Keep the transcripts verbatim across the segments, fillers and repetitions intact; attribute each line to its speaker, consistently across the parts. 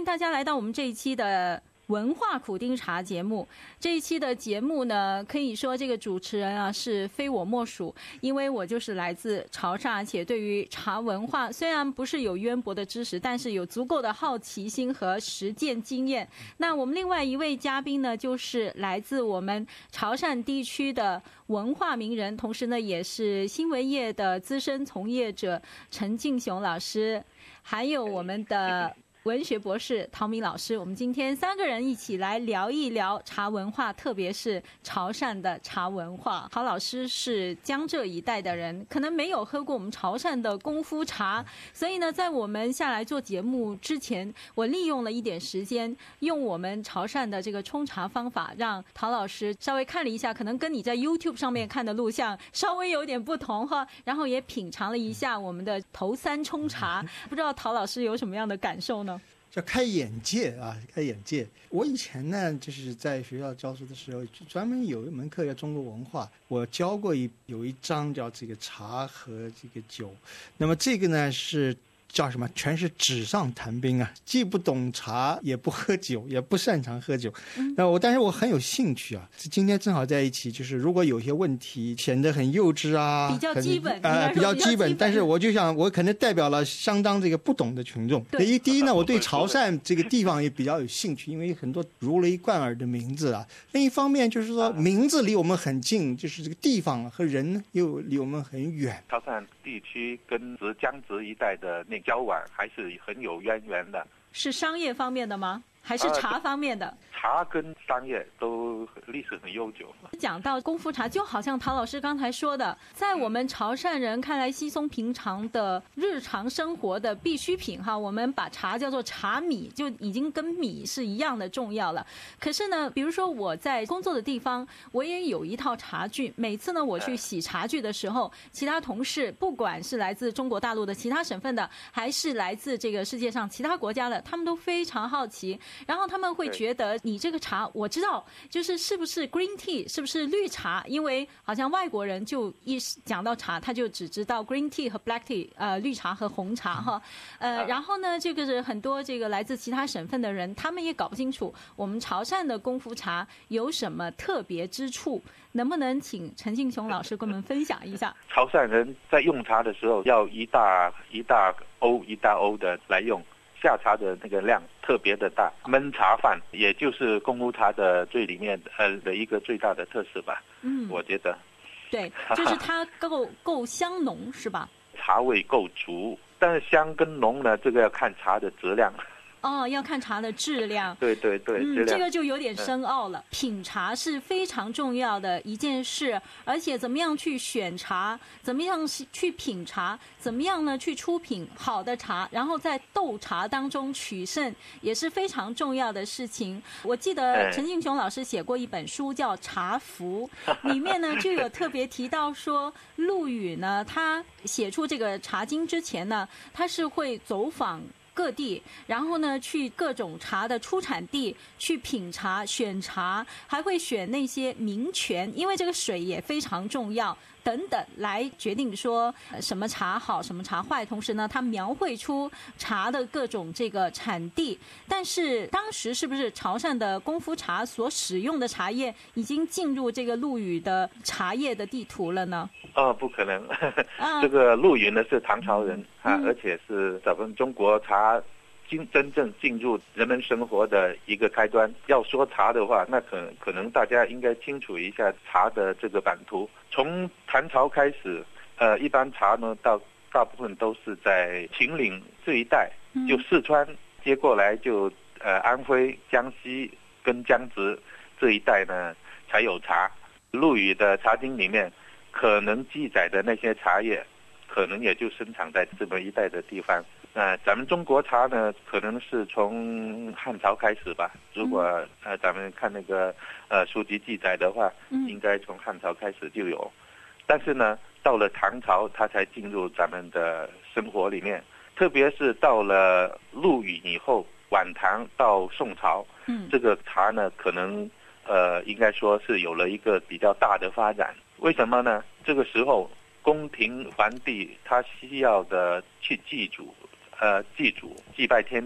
Speaker 1: 大家来到我们这一期的文化苦丁茶节目。这一期的节目呢，可以说这个主持人啊是非我莫属，因为我就是来自潮汕，且对于茶文化虽然不是有渊博的知识，但是有足够的好奇心和实践经验。那我们另外一位嘉宾呢，就是来自我们潮汕地区的文化名人，同时呢也是新闻业的资深从业者陈敬雄老师，还有我们的文学博士陶明老师。我们今天三个人一起来聊一聊茶文化，特别是潮汕的茶文化。陶老师是江浙一带的人，可能没有喝过我们潮汕的功夫茶，所以呢在我们下来做节目之前，我利用了一点时间，用我们潮汕的这个冲茶方法，让陶老师稍微看了一下，可能跟你在 YouTube 上面看的录像稍微有点不同哈，然后也品尝了一下我们的头三冲茶。不知道陶老师有什么样的感受呢？
Speaker 2: 叫开眼界啊，开眼界。我以前呢，就是在学校教书的时候，专门有一门课叫中国文化，我教过一有一章叫这个茶和这个酒。那么这个呢是叫什么？全是纸上谈兵啊，既不懂茶，也不喝酒，也不擅长喝酒。那我但是我很有兴趣啊。今天正好在一起，就是如果有些问题显得很幼稚啊，
Speaker 1: 比较基本
Speaker 2: 啊、呃，比较基本，但是我就想，我可能代表了相当这个不懂的群众。第一，第一呢，我对潮汕这个地方也比较有兴趣，因为很多如雷贯耳的名字啊。另一方面就是说，名字离我们很近，就是这个地方和人又离我们很远。
Speaker 3: 潮汕地区跟江浙一带的那交往还是很有渊源的。
Speaker 1: 是商业方面的吗？还是茶方面的？
Speaker 3: 呃、茶跟商业都历史很悠久。
Speaker 1: 讲到功夫茶，就好像陶老师刚才说的，在我们潮汕人看来稀松平常的日常生活的必需品哈，我们把茶叫做茶米，就已经跟米是一样的重要了。可是呢，比如说我在工作的地方，我也有一套茶具，每次呢我去洗茶具的时候，其他同事不管是来自中国大陆的其他省份的，还是来自这个世界上其他国家的，他们都非常好奇，然后他们会觉得你这个茶，我知道就是是不是 green tea， 是不是绿茶，因为好像外国人就一讲到茶，他就只知道 green tea 和 black tea， 呃，绿茶和红茶哈，呃，然后呢，这个是很多这个来自其他省份的人，他们也搞不清楚我们潮汕的功夫茶有什么特别之处，能不能请陈敬雄老师跟我们分享一下？
Speaker 3: 潮汕人在用茶的时候要一大一大瓯一大瓯的来用。下茶的那个量特别的大，焖茶饭也就是功夫茶的最里面呃的一个最大的特色吧。嗯，我觉得，
Speaker 1: 对，就是它够够香浓是吧？
Speaker 3: 茶味够足，但是香跟浓呢，这个要看茶的质量。
Speaker 1: 哦，要看茶的质量。
Speaker 3: 对对对，
Speaker 1: 嗯，这个就有点深奥了。嗯、品茶是非常重要的一件事，而且怎么样去选茶，怎么样去品茶，怎么样呢去出品好的茶，然后在斗茶当中取胜，也是非常重要的事情。我记得陈敬雄老师写过一本书叫《茶符》，里面呢就有特别提到说，陆羽呢他写出这个《茶经》之前呢，他是会走访各地，然后呢去各种茶的出产地去品茶选茶，还会选那些名泉，因为这个水也非常重要等等，来决定说什么茶好什么茶坏。同时呢他描绘出茶的各种这个产地。但是当时是不是潮汕的功夫茶所使用的茶叶已经进入这个陆羽的茶叶的地图了呢？
Speaker 3: 哦，不可能。这个陆羽呢是唐朝人、嗯、啊，而且是咱们中国茶进真正进入人们生活的一个开端。要说茶的话，那可可能大家应该清楚一下茶的这个版图。从唐朝开始，呃，一般茶呢到大部分都是在秦岭这一带，就四川接过来就呃安徽、江西跟江浙这一带呢才有茶。陆羽的《茶经》里面可能记载的那些茶叶，可能也就生产在这么一带的地方。呃，咱们中国茶呢，可能是从汉朝开始吧。如果呃咱们看那个呃书籍记载的话，应该从汉朝开始就有。但是呢，到了唐朝，它才进入咱们的生活里面。特别是到了陆羽以后，晚唐到宋朝，嗯，这个茶呢，可能呃应该说是有了一个比较大的发展。为什么呢？这个时候宫廷皇帝他需要的去祭祖。呃，祭祖、祭拜天地，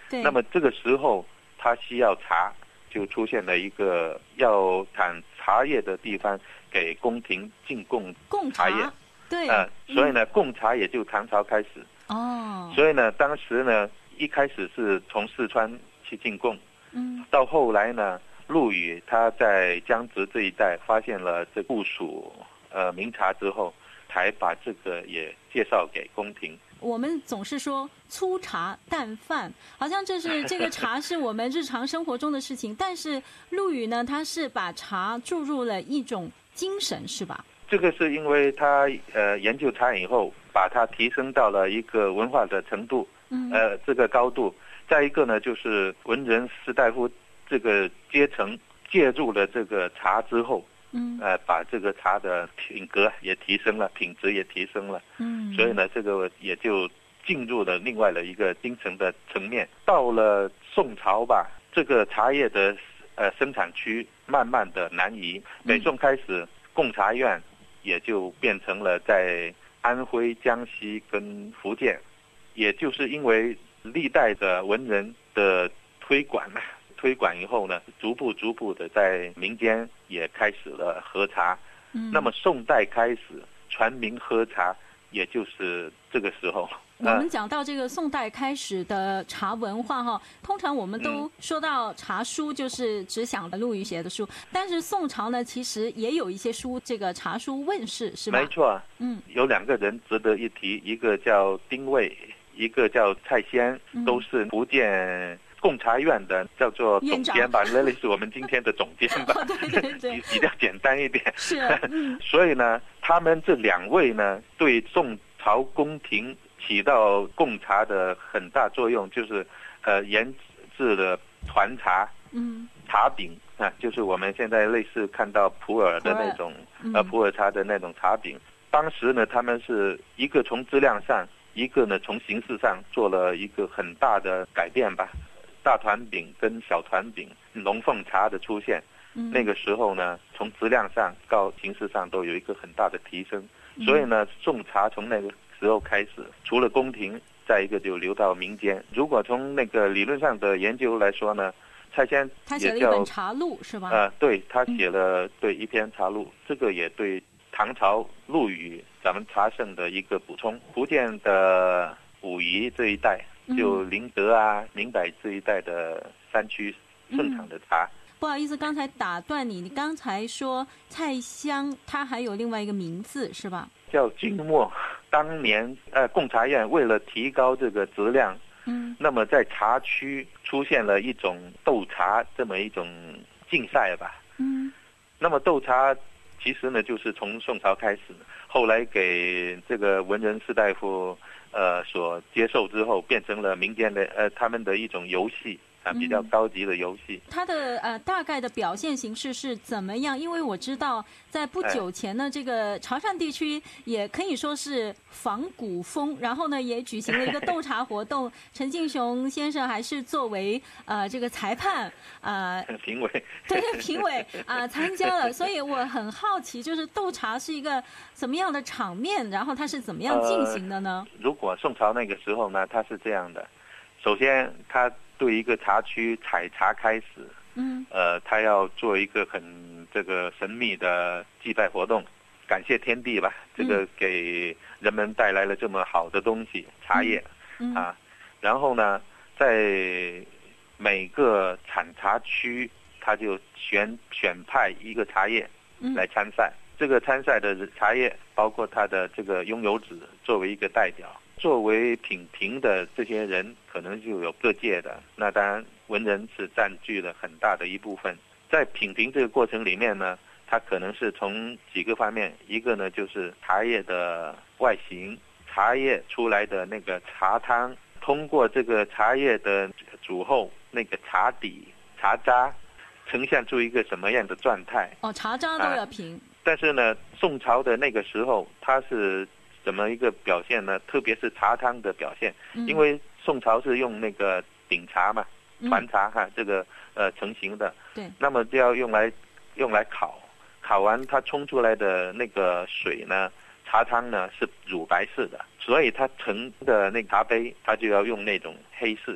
Speaker 1: 对。
Speaker 3: 那么这个时候他需要茶，就出现了一个要产茶叶的地方给宫廷进贡茶叶。
Speaker 1: 对。
Speaker 3: 呃，所以呢，贡茶也就唐朝开始。
Speaker 1: 哦。
Speaker 3: 所以呢，当时呢，一开始是从四川去进贡。
Speaker 1: 嗯。
Speaker 3: 到后来呢，陆羽他在江浙这一带发现了这部署呃名茶之后，才把这个也介绍给宫廷。
Speaker 1: 我们总是说粗茶淡饭，好像这是这个茶是我们日常生活中的事情，但是陆羽呢，他是把茶注入了一种精神，是吧？
Speaker 3: 这个是因为他呃研究茶以后，把它提升到了一个文化的程度，
Speaker 1: 嗯，
Speaker 3: 呃这个高度。再一个呢，就是文人士大夫这个阶层介入了这个茶之后，
Speaker 1: 嗯，
Speaker 3: 呃，把这个茶的品格也提升了，品质也提升了，
Speaker 1: 嗯，
Speaker 3: 所以呢，这个也就进入了另外的一个精神的层面。到了宋朝吧，这个茶叶的呃生产区慢慢的南移，北宋开始，贡茶院也就变成了在安徽、江西跟福建，也就是因为历代的文人的推广推广以后呢，逐步逐步的在民间也开始了喝茶。
Speaker 1: 嗯，
Speaker 3: 那么宋代开始全民喝茶，也就是这个时候。
Speaker 1: 我们讲到这个宋代开始的茶文化哈，通常我们都说到茶书，就是只想陆羽写的书。但是宋朝呢，其实也有一些书，这个茶书问世，是吧？
Speaker 3: 没错，
Speaker 1: 嗯，
Speaker 3: 有两个人值得一提，一个叫丁谓，一个叫蔡先，都是福建贡茶院的，叫做总监吧，那类似我们今天的总监吧，
Speaker 1: 哦、对对对，
Speaker 3: 比较简单一点。
Speaker 1: 是，嗯、
Speaker 3: 所以呢，他们这两位呢，对宋朝宫廷起到贡茶的很大作用，就是呃研制了团茶，
Speaker 1: 嗯，
Speaker 3: 茶饼啊，就是我们现在类似看到普洱的那种呃普洱茶的那种茶饼。当时呢，他们是一个从质量上，一个呢从形式上做了一个很大的改变吧。大团饼跟小团饼、龙凤茶的出现，
Speaker 1: 嗯、
Speaker 3: 那个时候呢，从质量上到形式上都有一个很大的提升。所以呢，宋茶从那个时候开始，除了宫廷，再一个就流到民间。如果从那个理论上的研究来说呢，蔡先
Speaker 1: 他写了一本茶录是吧？
Speaker 3: 呃，对，他写了、嗯、对一篇茶录，这个也对唐朝陆羽咱们茶圣的一个补充。福建的武夷这一带，就宁德啊、宁柏这一带的山区盛产的茶。
Speaker 1: 嗯，不好意思，刚才打断你，你刚才说蔡襄，它还有另外一个名字是吧？
Speaker 3: 叫金墨。当年呃，贡茶院为了提高这个质量，
Speaker 1: 嗯，
Speaker 3: 那么在茶区出现了一种斗茶这么一种竞赛吧。
Speaker 1: 嗯，
Speaker 3: 那么斗茶其实呢，就是从宋朝开始，后来给这个文人士大夫呃所接受之后，变成了民间的呃他们的一种游戏。啊，比较高级的游戏。
Speaker 1: 嗯、它的呃大概的表现形式是怎么样？因为我知道在不久前呢，哎、这个潮汕地区也可以说是仿古风，然后呢也举行了一个斗茶活动。陈敬雄先生还是作为呃这个裁判呃
Speaker 3: 评委，
Speaker 1: 对评委啊、呃、参加了，所以我很好奇，就是斗茶是一个什么样的场面，然后它是怎么样进行的呢？
Speaker 3: 呃、如果宋朝那个时候呢，它是这样的，首先它对一个茶区采茶开始，
Speaker 1: 嗯，
Speaker 3: 呃，他要做一个很这个神秘的祭拜活动，感谢天地吧，这个给人们带来了这么好的东西，茶叶，
Speaker 1: 嗯、
Speaker 3: 啊，然后呢，在每个产茶区，他就选选派一个茶叶来参赛，嗯、这个参赛的茶叶包括他的这个拥有者作为一个代表。作为品评的这些人，可能就有各界的，那当然文人是占据了很大的一部分。在品评这个过程里面呢，它可能是从几个方面，一个呢就是茶叶的外形，茶叶出来的那个茶汤，通过这个茶叶的煮后，那个茶底、茶渣，呈现出一个什么样的状态。
Speaker 1: 哦，茶渣都要评、啊。
Speaker 3: 但是呢，宋朝的那个时候，它是怎么一个表现呢？特别是茶汤的表现，
Speaker 1: 嗯、
Speaker 3: 因为宋朝是用那个鼎茶嘛，传茶哈，这个呃成型的，
Speaker 1: 对，
Speaker 3: 那么就要用来用来烤，烤完它冲出来的那个水呢，茶汤呢是乳白色的，所以它盛的那个茶杯，它就要用那种黑色的。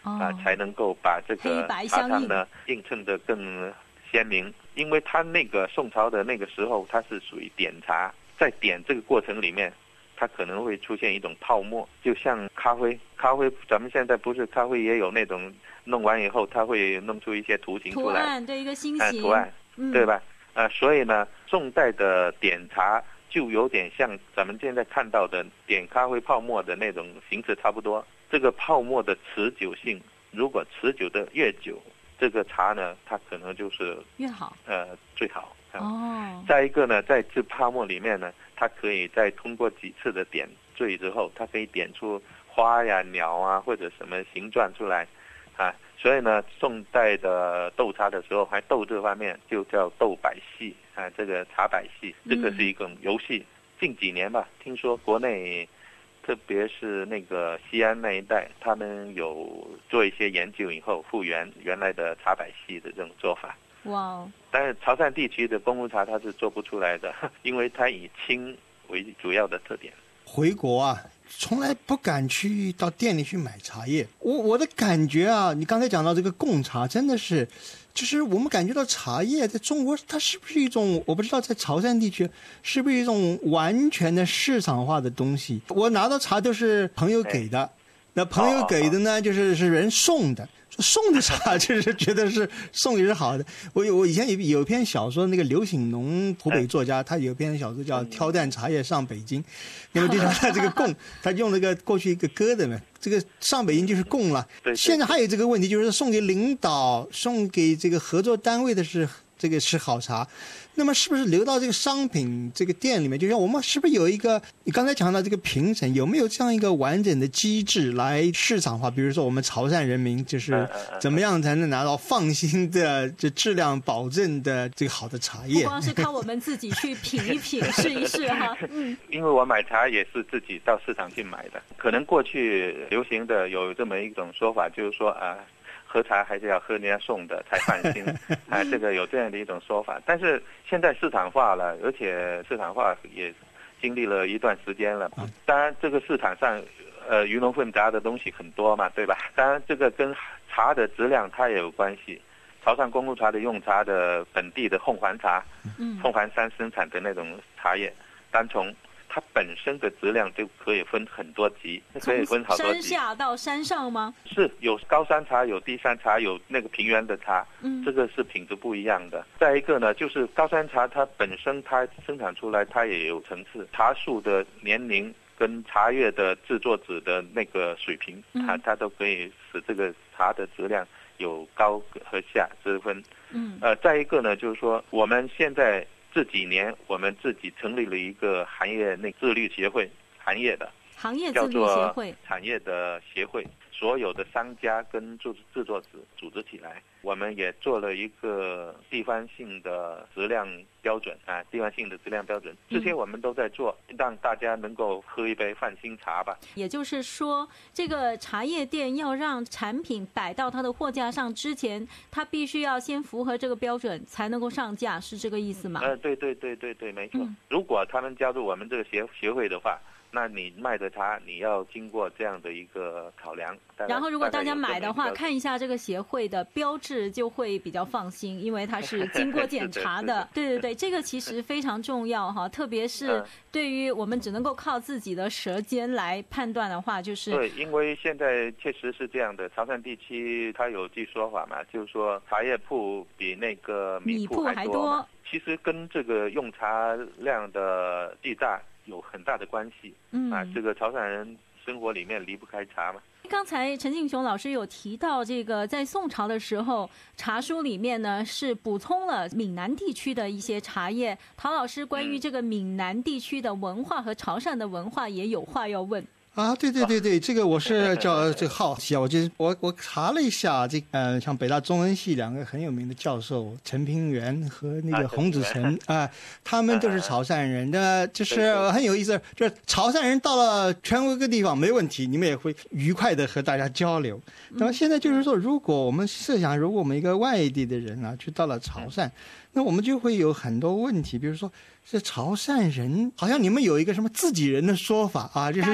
Speaker 3: 啊、呃，才能够把这个茶汤呢映衬得更鲜明。因为它那个宋朝的那个时候，它是属于点茶，在点这个过程里面，它可能会出现一种泡沫，就像咖啡，咖啡咱们现在不是咖啡也有那种弄完以后，它会弄出一些图形出来，
Speaker 1: 图案对一个心形、
Speaker 3: 呃、图案，
Speaker 1: 嗯、
Speaker 3: 对吧？呃，所以呢，宋代的点茶就有点像咱们现在看到的点咖啡泡沫的那种形式差不多。这个泡沫的持久性，如果持久的越久，这个茶呢，它可能就是
Speaker 1: 越好，
Speaker 3: 呃，最好。
Speaker 1: 哦。
Speaker 3: 再一个呢，在这泡沫里面呢，它可以再通过几次的点缀之后，它可以点出花呀、鸟啊或者什么形状出来，啊，所以呢，宋代的斗茶的时候，还斗这方面就叫斗百戏啊，这个茶百戏，这个是一种游戏。嗯、近几年吧，听说国内，特别是那个西安那一带，他们有做一些研究以后，复原原来的茶百戏的这种做法。
Speaker 1: 哇 Wow
Speaker 3: 但是潮汕地区的功夫茶它是做不出来的，因为它以清为主要的特点。
Speaker 2: 回国啊，从来不敢去到店里去买茶叶。我我的感觉啊，你刚才讲到这个贡茶，真的是，就是我们感觉到茶叶在中国，它是不是一种，我不知道在潮汕地区是不是一种完全的市场化的东西。我拿到茶都是朋友给的，那朋友给的呢，就是是人送的。送的茶就是觉得是送也是好的。我有我以前有有一篇小说，那个刘醒农湖北作家，他有一篇小说叫《挑担茶叶上北京》，那么就讲他这个贡，他用那个过去一个歌的嘛，这个上北京就是贡了。现在还有这个问题，就是送给领导、送给这个合作单位的是这个是好茶。那么是不是流到这个商品这个店里面，就像我们是不是有一个，你刚才讲到这个评审，有没有这样一个完整的机制来市场化？比如说我们潮汕人民就是怎么样才能拿到放心的这质量保证的这个好的茶叶？
Speaker 1: 不光是靠我们自己去品一品试一试哈。嗯，
Speaker 3: 因为我买茶也是自己到市场去买的，可能过去流行的有这么一种说法，就是说啊，喝茶还是要喝人家送的才放心啊，这个有这样的一种说法。但是现在市场化了，而且市场化也经历了一段时间了。当然，这个市场上呃鱼龙混杂的东西很多嘛，对吧？当然，这个跟茶的质量它也有关系。潮汕公路茶的用茶的本地的凤凰茶，嗯，凤凰山生产的那种茶叶单丛，它本身的质量就可以分很多级，可以分好多级。
Speaker 1: 从山下到山上吗？
Speaker 3: 是，有高山茶，有低山茶，有那个平原的茶，嗯，这个是品质不一样的。再一个呢，就是高山茶它本身它生产出来它也有层次，茶树的年龄跟茶叶的制作纸的那个水平，嗯、它它都可以使这个茶的质量有高和下之分。嗯，呃，再一个呢，就是说我们现在这几年我们自己成立了一个行业那自律协会，行业的
Speaker 1: 行业自律协会，
Speaker 3: 产业的协会，所有的商家跟制制作者组织起来，我们也做了一个地方性的质量标准啊，地方性的质量标准，这些我们都在做，嗯、让大家能够喝一杯放心茶吧。
Speaker 1: 也就是说，这个茶叶店要让产品摆到它的货架上之前，它必须要先符合这个标准才能够上架，是这个意思吗？
Speaker 3: 呃，对对对对对，没错。嗯、如果他们加入我们这个协协会的话，那你卖的茶你要经过这样的一个考量，
Speaker 1: 然后如果大家买的话，看一下这个协会的标志就会比较放心，因为它是经过检查的。对对对，这个其实非常重要哈，特别是对于我们只能够靠自己的舌尖来判断的话，就是
Speaker 3: 对，因为现在确实是这样的，潮汕地区它有句说法嘛，就是说茶叶铺比那个米铺还多嘛，其实跟这个用茶量的巨大有很大的关系，嗯啊，这个潮汕人生活里面离不开茶嘛。
Speaker 1: 刚才陈敬雄老师有提到，这个在宋朝的时候，茶书里面呢是补充了闽南地区的一些茶叶。陶老师关于这个闽南地区的文化和潮汕的文化也有话要问。
Speaker 2: 啊，对对对对，这个我是叫这个好奇啊，我就是我我查了一下，这呃，像北大中文系两个很有名的教授陈平原和那个洪子成啊、呃，他们都是潮汕人的，就是很有意思，就是潮汕人到了全国各地方没问题，你们也会愉快的和大家交流。那么现在就是说，如果我们设想，如果我们一个外地的人啊，去到了潮汕，那我们就会有很多问题，比如说。是潮汕人，好像你们有一个什么自己人的说法啊，就是这个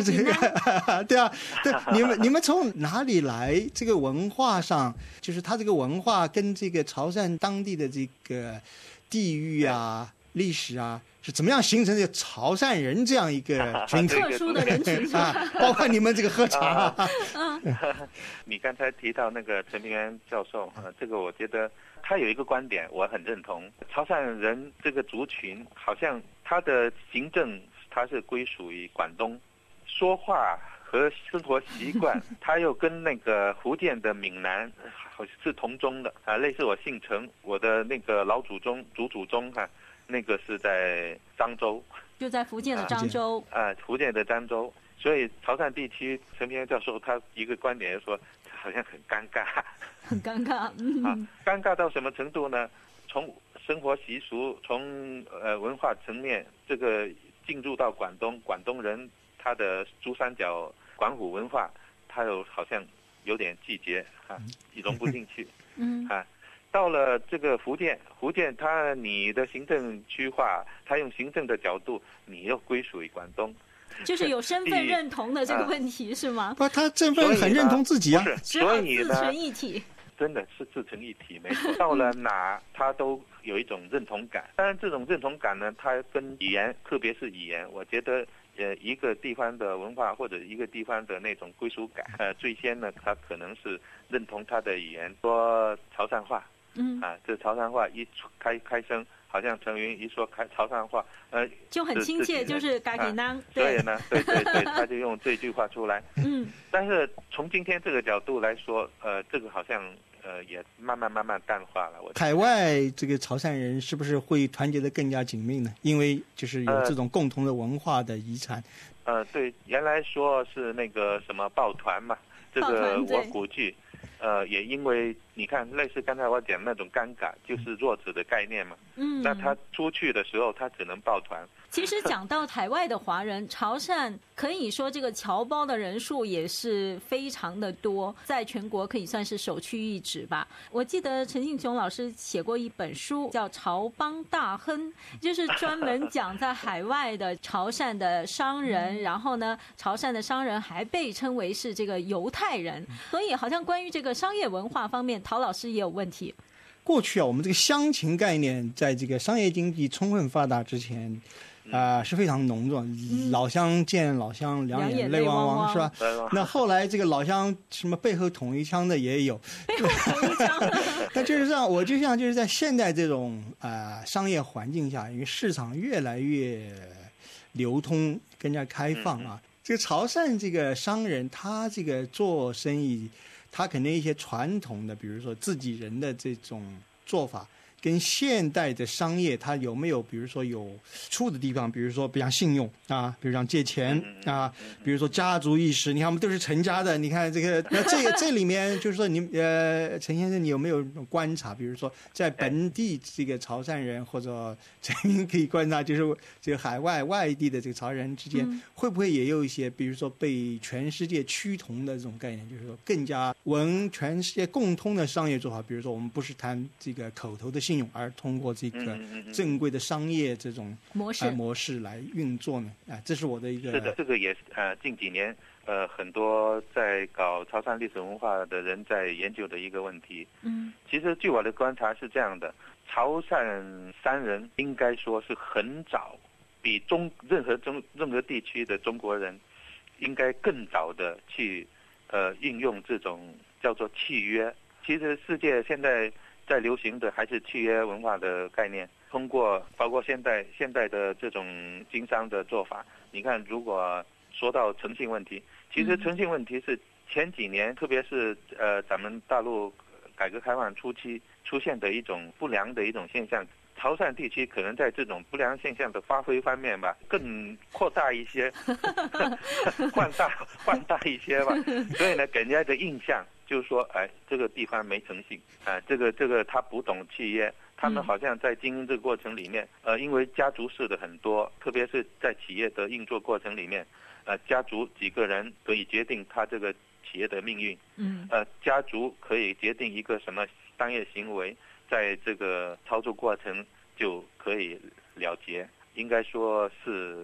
Speaker 2: 对啊，对，你们你们从哪里来？这个文化上，就是他这个文化跟这个潮汕当地的这个地域啊、历史啊，是怎么样形成这个潮汕人这样一个群体？
Speaker 1: 特殊的人群
Speaker 2: 啊，包括你们这个喝茶。啊、
Speaker 3: 你刚才提到那个陈平原教授，呃，这个我觉得他有一个观点我很认同，潮汕人这个族群好像他的行政他是归属于广东，说话和生活习惯他又跟那个福建的闽南好像是同宗的啊，类似我姓陈，我的那个老祖宗祖祖宗哈、啊，那个是在漳州，
Speaker 1: 就在福建的漳州
Speaker 3: 啊，福建的漳州。所以潮汕地区，陈平原教授他一个观点说，好像很尴尬，
Speaker 1: 很尴尬，嗯、
Speaker 3: 啊，尴尬到什么程度呢？从生活习俗，从呃文化层面，这个进入到广东，广东人他的珠三角广府文化，他又好像有点拒绝啊，融不进去，
Speaker 1: 嗯
Speaker 3: 啊。到了这个福建，福建它你的行政区划，它用行政的角度，你又归属于广东。
Speaker 1: 就是有身份认同的这个问题、啊、是吗？
Speaker 2: 不，他身份很认同自己啊，
Speaker 3: 所以呢，
Speaker 1: 自成一体，
Speaker 3: 真的是自成一体，没错。到了哪，他都有一种认同感。当然，这种认同感呢，它跟语言，特别是语言，我觉得，呃，一个地方的文化或者一个地方的那种归属感，呃，最先呢，他可能是认同他的语言，说潮汕话，
Speaker 1: 嗯，
Speaker 3: 啊，这潮汕话一开开声。好像陈云一说开潮汕话，呃，
Speaker 1: 就很亲切，就是嘎给囊。
Speaker 3: 所以呢，对对对，他就用这句话出来。
Speaker 1: 嗯。
Speaker 3: 但是从今天这个角度来说，呃，这个好像呃也慢慢慢慢淡化了。我
Speaker 2: 海外这个潮汕人是不是会团结得更加紧密呢？因为就是有这种共同的文化的遗产。
Speaker 3: 呃，呃对，原来说是那个什么抱团嘛，这个我估计。呃，也因为你看，类似刚才我讲那种尴尬，就是弱者的概念嘛。
Speaker 1: 嗯。
Speaker 3: 那他出去的时候，他只能抱团。
Speaker 1: 其实讲到海外的华人，潮汕可以说这个侨胞的人数也是非常的多，在全国可以算是首屈一指吧。我记得陈信雄老师写过一本书，叫《潮邦大亨》，就是专门讲在海外的潮汕的商人，然后呢，潮汕的商人还被称为是这个犹太人，所以好像关于这个商业文化方面，陶老师也有问题。
Speaker 2: 过去啊，我们这个乡情概念在这个商业经济充分发达之前，啊、呃、是非常浓重。嗯、老乡见老乡，两眼泪汪汪，是吧？那后来这个老乡什么背后捅一枪的也有。
Speaker 1: 背后捅一枪。
Speaker 2: 那就是让我就像就是在现在这种啊、呃、商业环境下，因为市场越来越流通、更加开放啊，嗯、这个潮汕这个商人他这个做生意。他肯定一些传统的，比如说自己人的这种做法，跟现代的商业，它有没有比如说有出的地方？比如说，比如像信用啊，比如像借钱啊，比如说家族意识。你看，我们都是陈家的，你看这个，那这个这里面就是说你，你呃，陈先生，你有没有观察？比如说，在本地这个潮汕人或者陈云可以观察，就是这个海外外地的这个潮汕人之间，嗯、会不会也有一些，比如说被全世界趋同的这种概念？就是说，更加闻全世界共通的商业做法。比如说，我们不是谈这个口头的信用，而通过这个正规的商业这种模式、呃、模式来运作呢？啊、呃，这是我的一个。
Speaker 3: 是的，这个也呃近几年呃很多在搞潮汕历史文化的人在研究的一个问题。
Speaker 1: 嗯，
Speaker 3: 其实据我的观察是这样的，潮汕商人应该说是很早，比中任何中任何地区的中国人应该更早的去呃运用这种叫做契约。其实世界现在在流行的还是契约文化的概念，通过包括现代现代的这种经商的做法。你看，如果说到诚信问题，其实诚信问题是前几年，特别是呃咱们大陆改革开放初期出现的一种不良的一种现象。潮汕地区可能在这种不良现象的发挥方面吧，更扩大一些，放大放大一些吧。所以呢，给人家的印象就是说，哎，这个地方没诚信，啊，这个这个他不懂契约，他们好像在经营这个过程里面，呃，因为家族式的很多，特别是在企业的运作过程里面，呃，家族几个人可以决定他这个企业的命运，
Speaker 1: 嗯，
Speaker 3: 呃，家族可以决定一个什么商业行为。在这个操作过程就可以了结，应该说是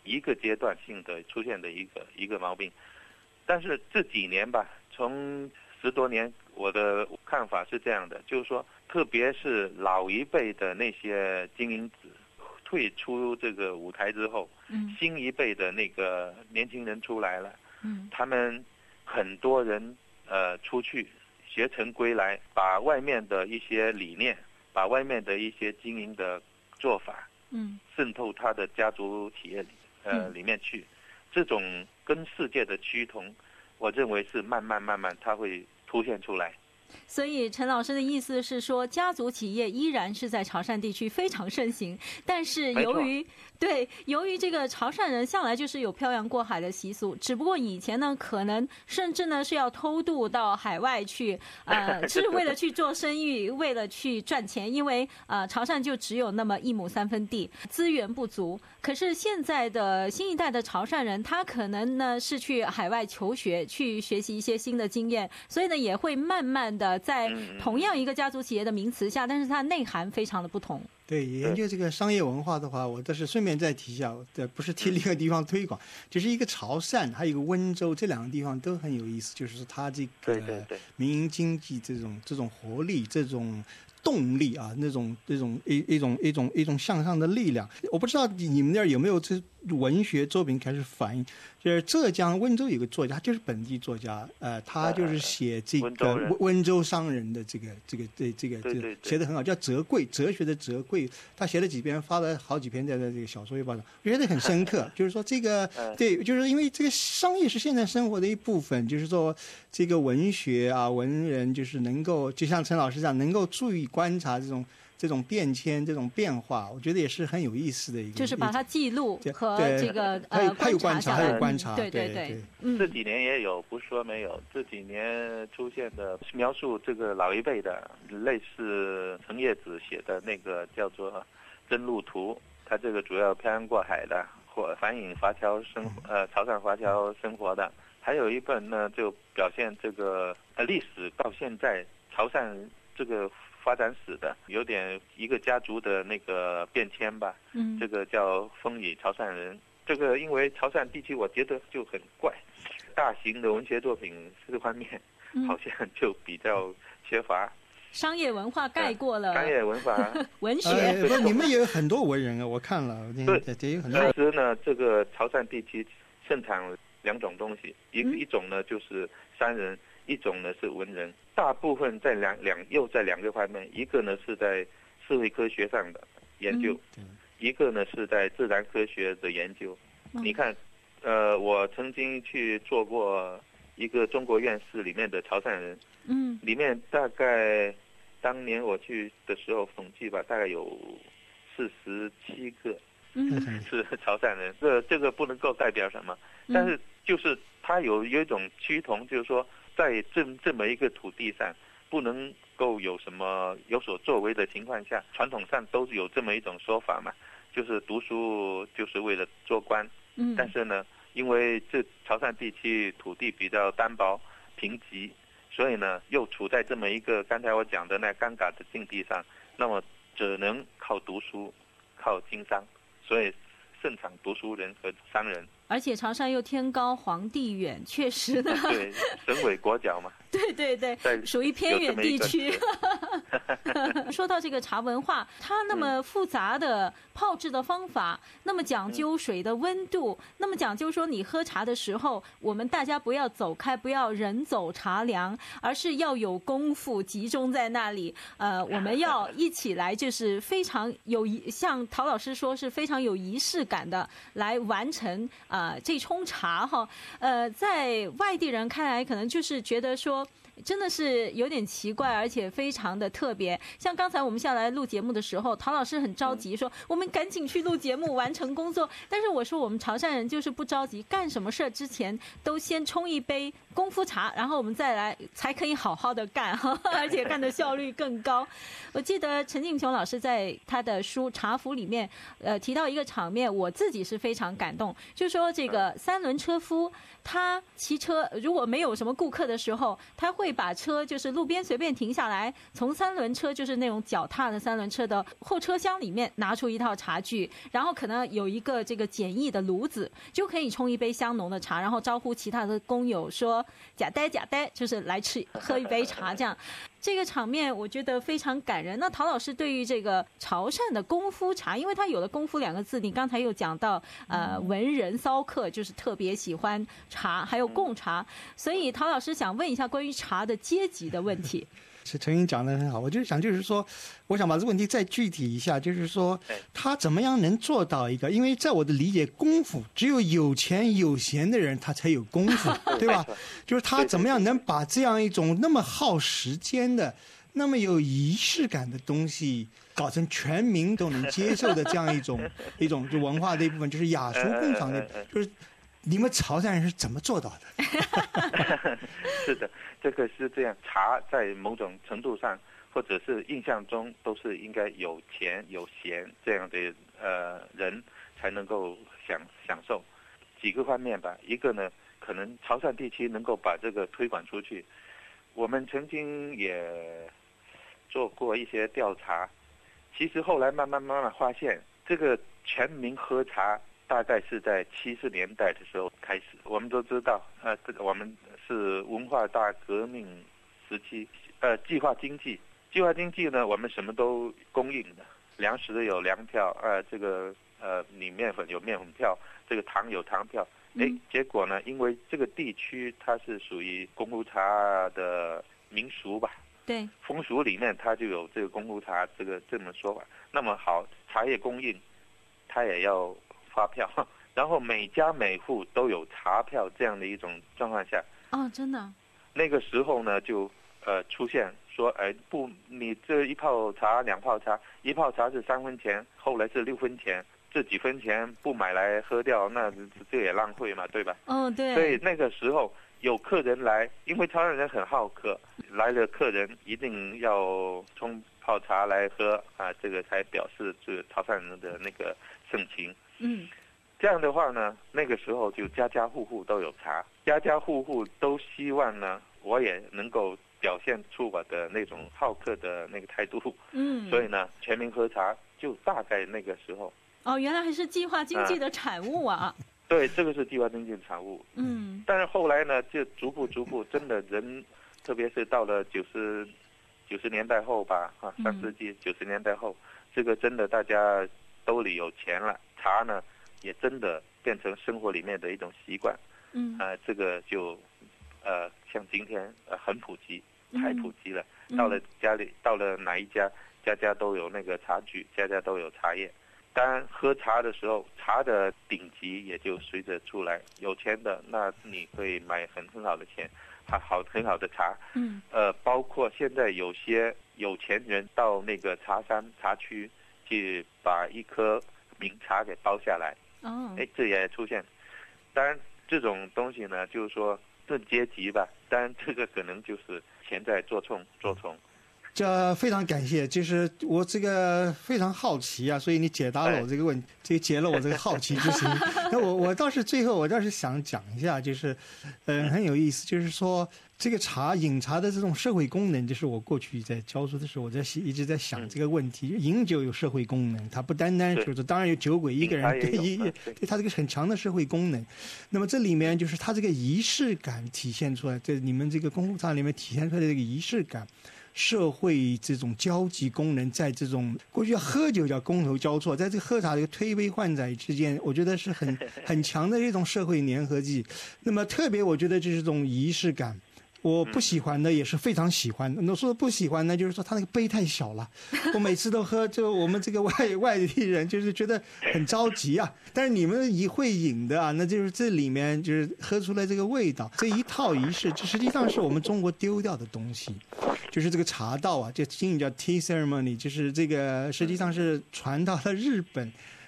Speaker 3: 一个阶段性的出现的一个一个毛病。但是这几年吧，从十多年，我的看法是这样的，就是说，特别是老一辈的那些精英子退出这个舞台之后，嗯，新一辈的那个年轻人出来了，嗯，他们很多人呃出去学成归来，把外面的一些理念，把外面的一些经营的做法，嗯，渗透他的家族企业里呃、嗯、里面去，这种跟世界的趋同，我认为是慢慢慢慢它会凸显出来。
Speaker 1: 所以陈老师的意思是说，家族企业依然是在潮汕地区非常盛行，但是由于对由于这个潮汕人向来就是有漂洋过海的习俗，只不过以前呢可能甚至呢是要偷渡到海外去，呃，是为了去做生意，为了去赚钱，因为呃潮汕就只有那么一亩三分地，资源不足。可是现在的新一代的潮汕人，他可能呢是去海外求学，去学习一些新的经验，所以呢也会慢慢的在同样一个家族企业的名词下，但是它内涵非常的不同。
Speaker 2: 对，研究这个商业文化的话，我倒是顺便再提一下，不是替另一个地方推广，就是一个潮汕，还有一个温州，这两个地方都很有意思，就是它这个民营经济这种这种活力，这种动力啊，那种这种一一种一种一种向上的力量。我不知道你们那儿有没有这文学作品开始反映，就是浙江温州有个作家，就是本地作家，呃，他就是写这个温州商人的这个这个这这个这写得很好，叫哲贵，哲学的哲贵，他写了几篇，发了好几篇在这个小说月报上，我觉得很深刻。就是说这个对，就是因为这个商业是现在生活的一部分，就是说这个文学啊，文人就是能够，就像陈老师讲，能够注意观察这种。这种变迁，这种变化，我觉得也是很有意思的一个，
Speaker 1: 就是把它记录和这个
Speaker 2: 呃还有观察，还有观察，
Speaker 1: 对对对。嗯，
Speaker 3: 这几年也有，不是说没有，这几年出现的描述这个老一辈的，类似陈叶子写的那个叫做《真路图》，它这个主要漂洋过海的，或反映华侨生活，呃潮汕华侨生活的，还有一本呢就表现这个呃历史到现在潮汕这个。发展史的，有点一个家族的那个变迁吧。嗯，这个叫《风雨潮汕人》。这个因为潮汕地区，我觉得就很怪，大型的文学作品这方面好像就比较缺乏。
Speaker 1: 商业文化盖过了、
Speaker 3: 呃、商业文化
Speaker 1: 文学、
Speaker 2: 呃、不，你们也有很多文人啊，我看了。
Speaker 3: 对，
Speaker 2: 也有很多。
Speaker 3: 其实呢，这个潮汕地区盛产两种东西，一、嗯、一种呢就是商人，一种呢是文人。大部分在两两又在两个方面，一个呢是在社会科学上的研究，嗯、一个呢是在自然科学的研究。嗯、你看，呃，我曾经去做过一个中国院士里面的潮汕人，嗯，里面大概当年我去的时候统计吧，大概有四十七个，嗯，是潮汕人。这这个不能够代表什么，但是就是它有有一种趋同，就是说。在这这么一个土地上，不能够有什么有所作为的情况下，传统上都是有这么一种说法嘛，就是读书就是为了做官。嗯，但是呢，因为这潮汕地区土地比较单薄贫瘠，所以呢，又处在这么一个刚才我讲的那尴尬的境地上，那么只能靠读书，靠经商，所以盛产读书人和商人。
Speaker 1: 而且潮汕又天高皇帝远，确实呢。
Speaker 3: 对，省委国角嘛。
Speaker 1: 对对对，属于偏远地区。说到这个茶文化，它那么复杂的泡制的方法，嗯、那么讲究水的温度，嗯、那么讲究说你喝茶的时候，我们大家不要走开，不要人走茶凉，而是要有功夫集中在那里。呃，我们要一起来，就是非常有像陶老师说是非常有仪式感的来完成啊。呃，这冲茶哈，呃，在外地人看来，可能就是觉得说，真的是有点奇怪，而且非常的特别。像刚才我们下来录节目的时候，陶老师很着急说，我们赶紧去录节目，完成工作。但是我说，我们潮汕人就是不着急，干什么事之前都先冲一杯功夫茶，然后我们再来才可以好好的干，而且干的效率更高。我记得陈进雄老师在他的书《茶福》里面，呃，提到一个场面，我自己是非常感动，就是说这个三轮车夫他骑车如果没有什么顾客的时候，他会把车就是路边随便停下来，从三轮车就是那种脚踏的三轮车的后车厢里面拿出一套茶具，然后可能有一个这个简易的炉子，就可以冲一杯香浓的茶，然后招呼其他的工友说假呆假呆，就是来吃喝一杯茶这样。这个场面我觉得非常感人。那陶老师对于这个潮汕的功夫茶，因为他有了功夫两个字，你刚才又讲到呃文人骚客就是特别喜欢茶，还有贡茶，所以陶老师想问一下关于茶的阶级的问题。
Speaker 2: 是陈英讲得很好，我就是想，就是说，我想把这个问题再具体一下，就是说，他怎么样能做到一个？因为在我的理解，功夫只有有钱有闲的人他才有功夫，对吧？就是他怎么样能把这样一种那么耗时间的、那么有仪式感的东西，搞成全民都能接受的这样一种一种就文化的一部分，就是雅俗共赏的，就是。你们潮汕人是怎么做到的？
Speaker 3: 是的，这个是这样。茶在某种程度上，或者是印象中，都是应该有钱有闲这样的呃人才能够享享受。几个方面吧，一个呢，可能潮汕地区能够把这个推广出去。我们曾经也做过一些调查，其实后来慢慢慢慢发现，这个全民喝茶。大概是在七十年代的时候开始，我们都知道，呃，我们是文化大革命时期，呃，计划经济，计划经济呢，我们什么都供应的，粮食有粮票，呃，这个呃，你面粉有面粉票，这个糖有糖票，哎，结果呢，因为这个地区它是属于功夫茶的民俗吧，
Speaker 1: 对，
Speaker 3: 风俗里面它就有这个功夫茶这个这么说法。那么好，茶叶供应，它也要发票，然后每家每户都有茶票这样的一种状况下，
Speaker 1: 哦，真的，
Speaker 3: 那个时候呢，就呃出现说，哎，不，你这一泡茶两泡茶，一泡茶是三分钱，后来是六分钱，这几分钱不买来喝掉，那这也浪费嘛，对吧？
Speaker 1: 哦，对。
Speaker 3: 所以那个时候有客人来，因为潮汕人很好客，来了客人一定要冲泡茶来喝啊，这个才表示这个潮汕人的那个盛情。
Speaker 1: 嗯，
Speaker 3: 这样的话呢，那个时候就家家户户都有茶，家家户户都希望呢，我也能够表现出我的那种好客的那个态度。
Speaker 1: 嗯，
Speaker 3: 所以呢，全民喝茶就大概那个时候。
Speaker 1: 哦，原来还是计划经济的产物啊。
Speaker 3: 嗯、对，这个是计划经济的产物。
Speaker 1: 嗯，
Speaker 3: 但是后来呢，就逐步逐步，真的人，特别是到了九十九十年代后吧，啊，上世纪九十年代后，嗯、这个真的大家兜里有钱了。茶呢，也真的变成生活里面的一种习惯，
Speaker 1: 嗯，
Speaker 3: 呃，这个就，呃，像今天呃很普及，太普及了。
Speaker 1: 嗯、
Speaker 3: 到了家里，到了哪一家，家家都有那个茶具，家家都有茶叶。当然，喝茶的时候，茶的顶级也就随着出来。有钱的，那你可以买很很好的钱，还好很好的茶。
Speaker 1: 嗯，
Speaker 3: 呃，包括现在有些有钱人到那个茶山茶区去把一颗名茶给包下来，
Speaker 1: 哦，
Speaker 3: 哎，这也出现。当然，这种东西呢，就是说这阶级吧，当然这个可能就是钱在做冲做冲。
Speaker 2: 这非常感谢，就是我这个非常好奇啊，所以你解答了我这个问题，这个解了我这个好奇之心。那我我倒是最后我倒是想讲一下，就是呃很有意思，就是说这个茶饮茶的这种社会功能，就是我过去在教书的时候，我在一直在想这个问题。嗯、饮酒有社会功能，它不单单就是当然有酒鬼一个人，对一对它这个很强的社会功能。那么这里面就是它这个仪式感体现出来，在你们这个功夫茶里面体现出来的这个仪式感。社会这种交际功能，在这种过去要喝酒叫觥头交错，在这个喝茶这个推杯换盏之间，我觉得是很很强的这种社会粘合剂。那么特别，我觉得这是一种仪式感。我不喜欢的也是非常喜欢的。那说不喜欢呢，就是说他那个杯太小了，我每次都喝，就我们这个外外地人就是觉得很着急啊。但是你们一会饮的啊，那就是这里面就是喝出来这个味道，这一套仪式，这实际上是我们中国丢掉的东西，就是这个茶道啊，这英语叫 tea ceremony， 就是这个实际上是传到了日本。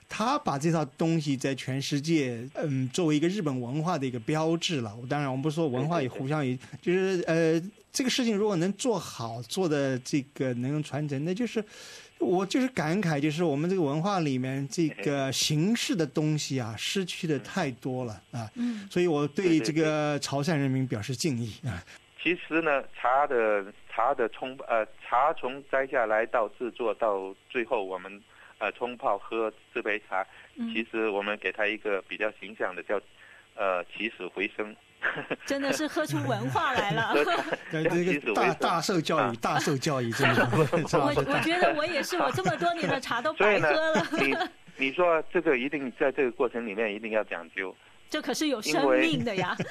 Speaker 2: 他把这套东西在全世界，嗯，作为一个日本文化的一个标志了。当然，我们不是说文化也互相也，就是呃，这个事情如果能做好，做的这个能传承，那就是我就是感慨，就是我们这个文化里面这个形式的东西啊，失去的太多了啊。嗯，所以我对这个潮汕人民表示敬意啊。
Speaker 3: 其实呢，茶的茶的冲呃茶从摘下来到制作到最后我们呃冲泡喝这杯茶，嗯、其实我们给它一个比较形象的叫呃起死回生。
Speaker 1: 真的是喝出文化来了。
Speaker 2: 这个大大受教育，大受教育，真的。
Speaker 1: 我我觉得我也是，我这么多年的茶都白喝了。
Speaker 3: 你你说这个一定在这个过程里面一定要讲究。
Speaker 1: 这可是有生命的呀！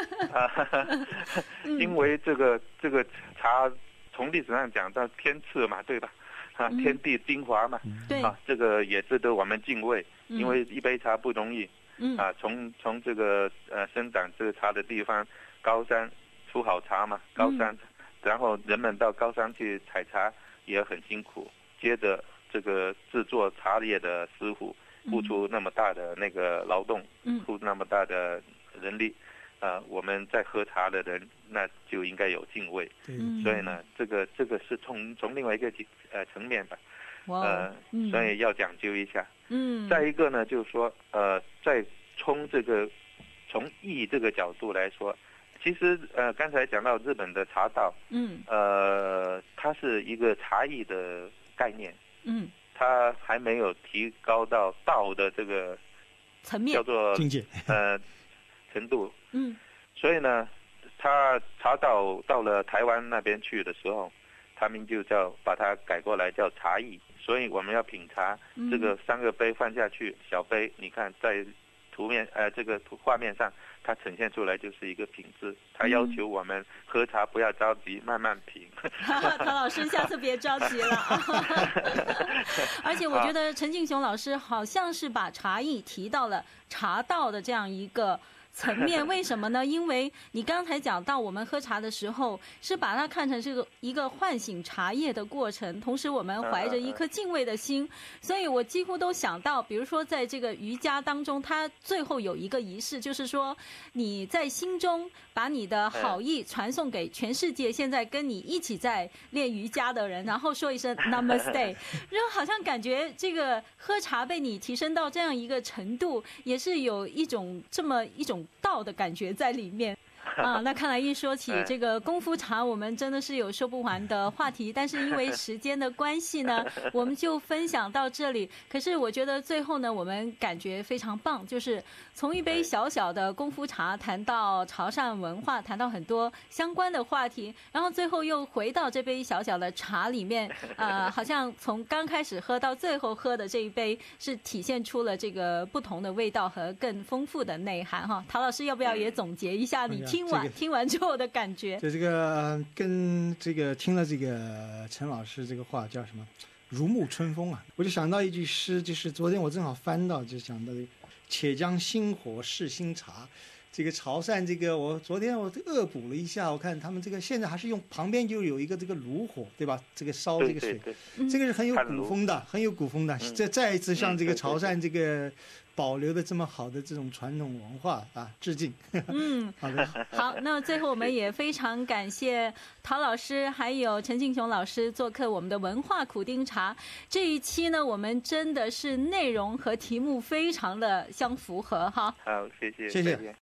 Speaker 3: 因为这个这个茶从历史上讲到天赐嘛，对吧？啊，天地精华嘛，
Speaker 1: 对
Speaker 3: 啊，这个也值得我们敬畏。因为一杯茶不容易，啊，从从这个呃生长这个茶的地方，高山出好茶嘛，高山，然后人们到高山去采茶也很辛苦，接着这个制作茶叶的师傅。付出那么大的那个劳动，付出那么大的人力，呃，我们在喝茶的人那就应该有敬畏。
Speaker 2: 嗯、
Speaker 3: 所以呢，这个这个是从从另外一个呃层面吧，呃、嗯，所以要讲究一下。嗯。再一个呢，就是说，呃，在从这个从意这个角度来说，其实呃刚才讲到日本的茶道，嗯，呃，它是一个茶艺的概念，嗯。它还没有提高到道的这个
Speaker 1: 层面，
Speaker 3: 叫做
Speaker 2: 境界
Speaker 3: 呃程度。
Speaker 1: 嗯，
Speaker 3: 所以呢，它茶道到了台湾那边去的时候，他们就叫把它改过来叫茶艺。所以我们要品茶，嗯、这个三个杯放下去，小杯，你看在图面呃这个图画面上，它呈现出来就是一个品质。它要求我们喝茶不要着急，慢慢品。
Speaker 1: 唐老师，下次别着急了。而且我觉得陈敬雄老师好像是把茶艺提到了茶道的这样一个层面，为什么呢？因为你刚才讲到我们喝茶的时候是把它看成是个一个唤醒茶叶的过程，同时我们怀着一颗敬畏的心，所以我几乎都想到，比如说在这个瑜伽当中，它最后有一个仪式，就是说你在心中把你的好意传送给全世界现在跟你一起在练瑜伽的人，然后说一声 Namaste， 然后好像感觉这个喝茶被你提升到这样一个程度，也是有一种这么一种道的感觉在里面啊。那看来一说起这个功夫茶，我们真的是有说不完的话题，但是因为时间的关系呢，我们就分享到这里。可是我觉得最后呢，我们感觉非常棒，就是从一杯小小的功夫茶谈到潮汕文化，谈到很多相关的话题，然后最后又回到这杯小小的茶里面，呃，好像从刚开始喝到最后喝的这一杯，是体现出了这个不同的味道和更丰富的内涵哈。陶老师要不要也总结一下你听完、这个、听完之后的感觉？
Speaker 2: 就这个跟这个听了这个陈老师这个话叫什么？如沐春风啊！我就想到一句诗，就是昨天我正好翻到，就想到且将新火试新茶。这个潮汕这个，我昨天我恶补了一下，我看他们这个现在还是用旁边就有一个这个炉火，对吧？这个烧这个水，
Speaker 3: 对对对，
Speaker 2: 这个是很有古风的，很有古风的。这、嗯、再一次向这个潮汕这个保留的这么好的这种传统文化啊致敬。
Speaker 1: 嗯，
Speaker 2: 好的。
Speaker 1: 好，那最后我们也非常感谢陶老师还有陈敬雄老师做客我们的文化苦丁茶这一期呢，我们真的是内容和题目非常的相符合哈。
Speaker 3: 好，谢谢，
Speaker 2: 谢谢。